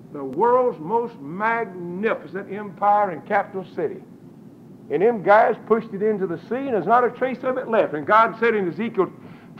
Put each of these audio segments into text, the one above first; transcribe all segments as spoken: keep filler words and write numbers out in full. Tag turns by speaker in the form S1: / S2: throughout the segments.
S1: the world's most magnificent empire and capital city. And them guys pushed it into the sea, and there's not a trace of it left. And God said in Ezekiel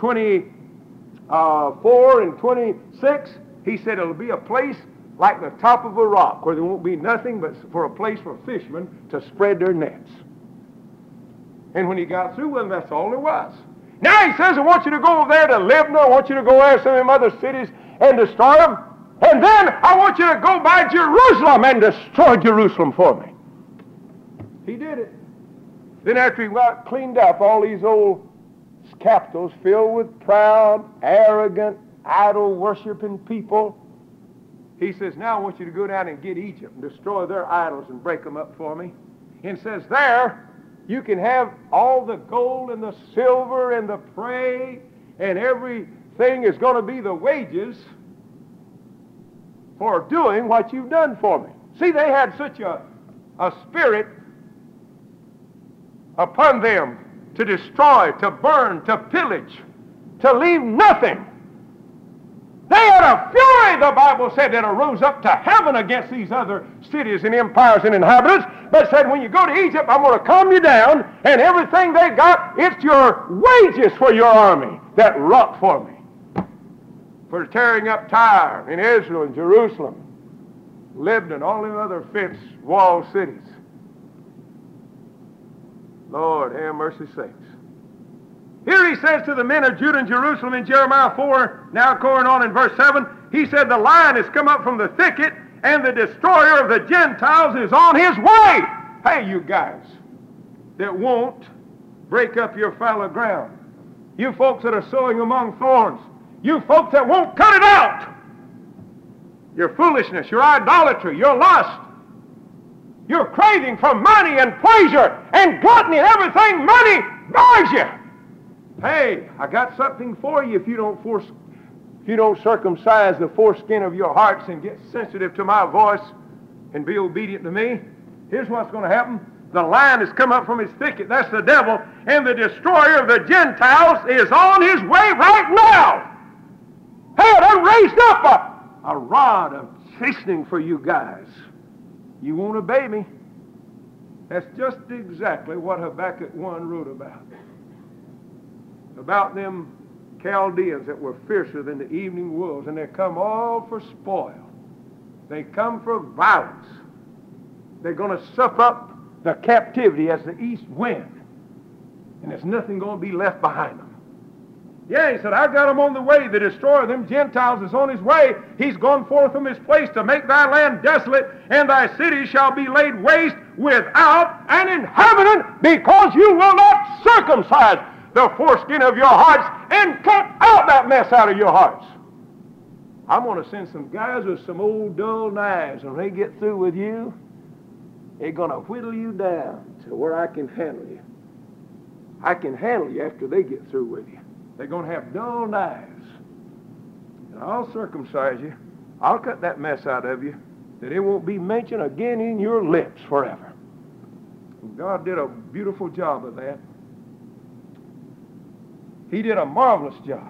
S1: twenty-four and twenty-six, he said it'll be a place like the top of a rock, where there won't be nothing but for a place for fishermen to spread their nets. And when he got through with them, that's all there was. Now he says, I want you to go over there to Libnah. I want you to go there to some of them other cities and destroy them. And then I want you to go by Jerusalem and destroy Jerusalem for me. He did it. Then after he got cleaned up all these old capitals filled with proud, arrogant, idol-worshiping people, he says, now I want you to go down and get Egypt and destroy their idols and break them up for me. And says, there you can have all the gold and the silver and the prey, and everything is going to be the wages for doing what you've done for me. See, they had such a, a spirit upon them to destroy, to burn, to pillage, to leave nothing. They had a fury, the Bible said, that arose up to heaven against these other cities and empires and inhabitants, but said, when you go to Egypt, I'm going to calm you down, and everything they got, it's your wages for your army that wrought for me. For tearing up Tyre and Israel and Jerusalem, Lebanon, all the other fence walled cities. Lord, have mercy sakes. Here he says to the men of Judah and Jerusalem in Jeremiah four, now going on in verse seven, he said, the lion has come up from the thicket, and the destroyer of the Gentiles is on his way. Hey, you guys that won't break up your fallow ground. You folks that are sowing among thorns. You folks that won't cut it out. Your foolishness, your idolatry, your lust, your craving for money and pleasure and gluttony and everything money buys you. Hey, I got something for you if you don't force, if you don't circumcise the foreskin of your hearts and get sensitive to my voice and be obedient to me. Here's what's going to happen. The lion has come up from his thicket. That's the devil. And the destroyer of the Gentiles is on his way right now. Hey, I raised up a, a rod of chastening for you guys. You won't obey me. That's just exactly what Habakkuk one wrote about. About them Chaldeans that were fiercer than the evening wolves, and they come all for spoil. They come for violence. They're going to sup up the captivity as the east wind, and there's nothing going to be left behind them. Yeah, he said, I got him on the way. The destroyer of them Gentiles is on his way. He's gone forth from his place to make thy land desolate, and thy city shall be laid waste without an inhabitant, because you will not circumcise the foreskin of your hearts and cut out that mess out of your hearts. I'm going to send some guys with some old dull knives, and when they get through with you, they're going to whittle you down to where I can handle you. I can handle you after they get through with you. They're going to have dull knives. And I'll circumcise you. I'll cut that mess out of you, that it won't be mentioned again in your lips forever. And God did a beautiful job of that. He did a marvelous job.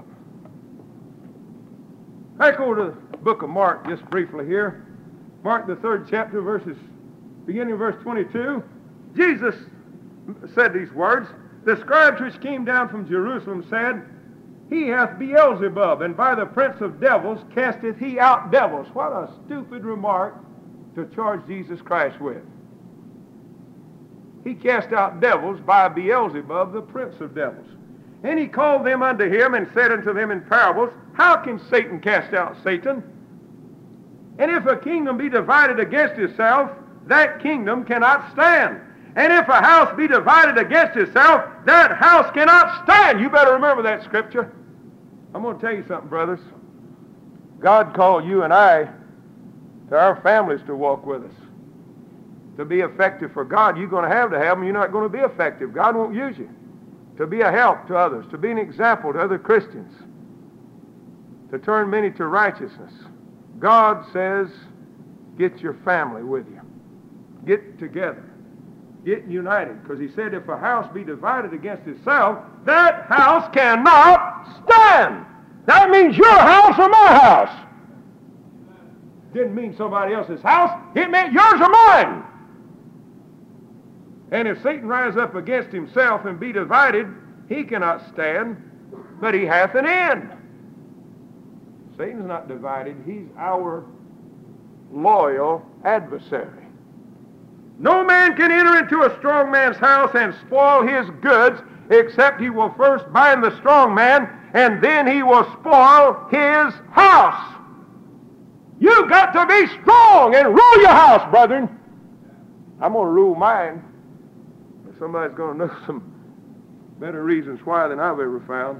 S1: Back over to the book of Mark just briefly here. Mark the third chapter, verses, beginning of verse twenty-two. Jesus said these words. The scribes which came down from Jerusalem said, He hath Beelzebub, and by the prince of devils casteth he out devils. What a stupid remark to charge Jesus Christ with. He cast out devils by Beelzebub, the prince of devils. And he called them unto him and said unto them in parables, How can Satan cast out Satan? And if a kingdom be divided against itself, that kingdom cannot stand. And if a house be divided against itself, that house cannot stand. You better remember that scripture. I'm going to tell you something, brothers. God called you and I, to our families, to walk with us. To be effective for God, you're going to have to have them. You're not going to be effective. God won't use you. To be a help to others, to be an example to other Christians, to turn many to righteousness. God says, get your family with you. Get together. Get united. Because he said, if a house be divided against itself, that house cannot stand. That means your house or my house. didn't mean somebody else's house. It meant yours or mine. And if Satan rise up against himself and be divided, he cannot stand, but he hath an end. Satan's not divided. He's our loyal adversary. No man can enter into a strong man's house and spoil his goods, except he will first bind the strong man, and then he will spoil his house. You've got to be strong and rule your house, brethren. I'm going to rule mine. Somebody's going to know some better reasons why than I've ever found.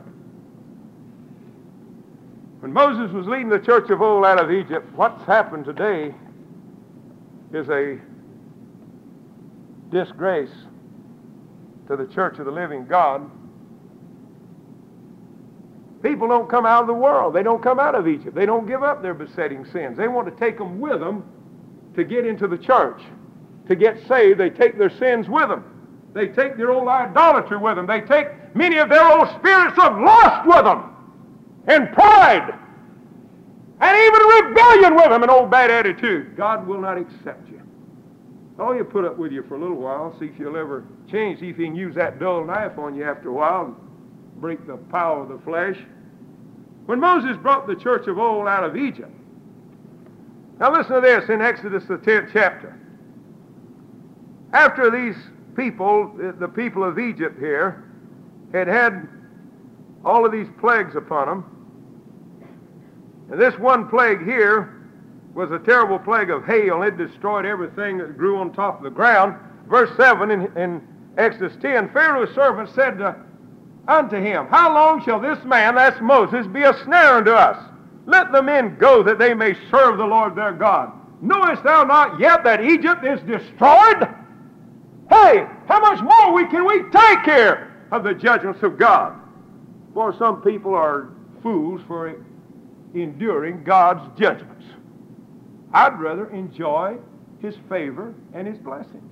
S1: When Moses was leading the church of old out of Egypt, what's happened today is a disgrace to the church of the living God. People don't come out of the world. They don't come out of Egypt. They don't give up their besetting sins. They want to take them with them to get into the church. To get saved, they take their sins with them. They take their old idolatry with them. They take many of their old spirits of lust with them. And pride. And even rebellion with them. An old bad attitude. God will not accept you. Oh, he'll put up with you for a little while. See if you'll ever change. See if he can use that dull knife on you after a while and break the power of the flesh. When Moses brought the church of old out of Egypt. Now listen to this in Exodus the tenth chapter. After these people, the people of Egypt here, had had all of these plagues upon them. And this one plague here was a terrible plague of hail. It destroyed everything that grew on top of the ground. Verse seven in, in Exodus ten, Pharaoh's servant said to, unto him, how long shall this man, that's Moses, be a snare unto us? Let the men go that they may serve the Lord their God. Knowest thou not yet that Egypt is destroyed? Hey, how much more we can we take care of the judgments of God? For some people are fools for enduring God's judgments. I'd rather enjoy his favor and his blessings.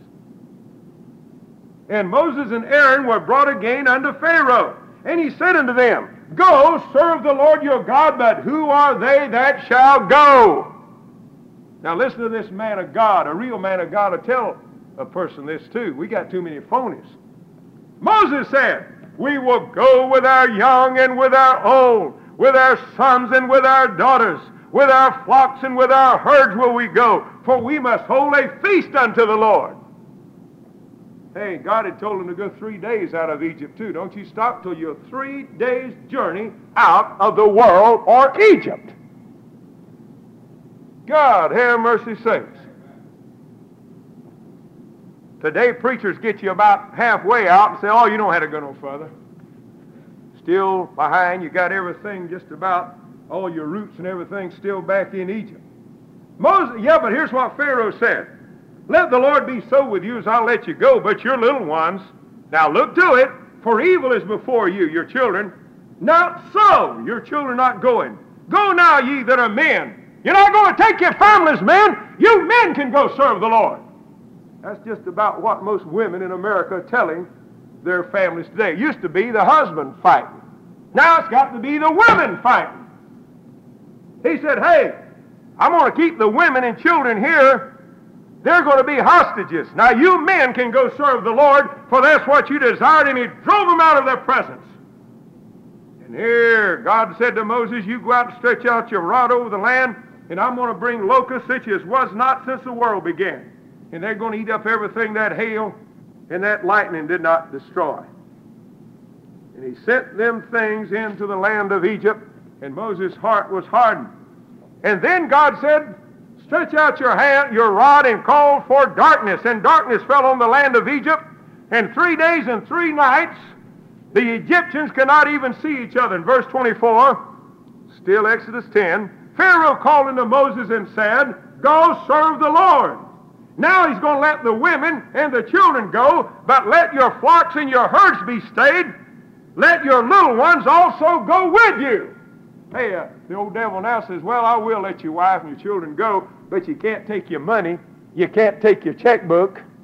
S1: And Moses and Aaron were brought again unto Pharaoh. And he said unto them, go, serve the Lord your God, but who are they that shall go? Now listen to this man of God, a real man of God, to tell a person this too. We got too many phonies. Moses said, we will go with our young and with our old, with our sons and with our daughters, with our flocks and with our herds will we go, for we must hold a feast unto the Lord. Hey, God had told him to go three days out of Egypt too. Don't you stop till you're three days' journey out of the world or Egypt. God have mercy sakes. Today preachers get you about halfway out and say, oh, you don't have to go no further. Still behind, you got everything just about, all your roots and everything still back in Egypt. Moses, yeah, but here's what Pharaoh said. Let the Lord be so with you as I'll let you go, but your little ones, now look to it, for evil is before you, your children. Not so, your children not going. Go now, ye that are men. You're not going to take your families, men. You men can go serve the Lord. That's just about what most women in America are telling their families today. It used to be the husband fighting. Now it's got to be the women fighting. He said, hey, I'm going to keep the women and children here. They're going to be hostages. Now you men can go serve the Lord, for that's what you desired, and he drove them out of their presence. And here God said to Moses, you go out and stretch out your rod over the land, and I'm going to bring locusts such as was not since the world began. And they're going to eat up everything that hail and that lightning did not destroy. And he sent them things into the land of Egypt, and Moses' heart was hardened. And then God said, stretch out your hand, your rod, and call for darkness. And darkness fell on the land of Egypt, and three days and three nights the Egyptians could not even see each other. In verse twenty-four, still Exodus ten, Pharaoh called unto Moses and said, go serve the Lord. Now he's going to let the women and the children go, but let your flocks and your herds be stayed. Let your little ones also go with you. Hey, uh, the old devil now says, well, I will let your wife and your children go, but you can't take your money. You can't take your checkbook.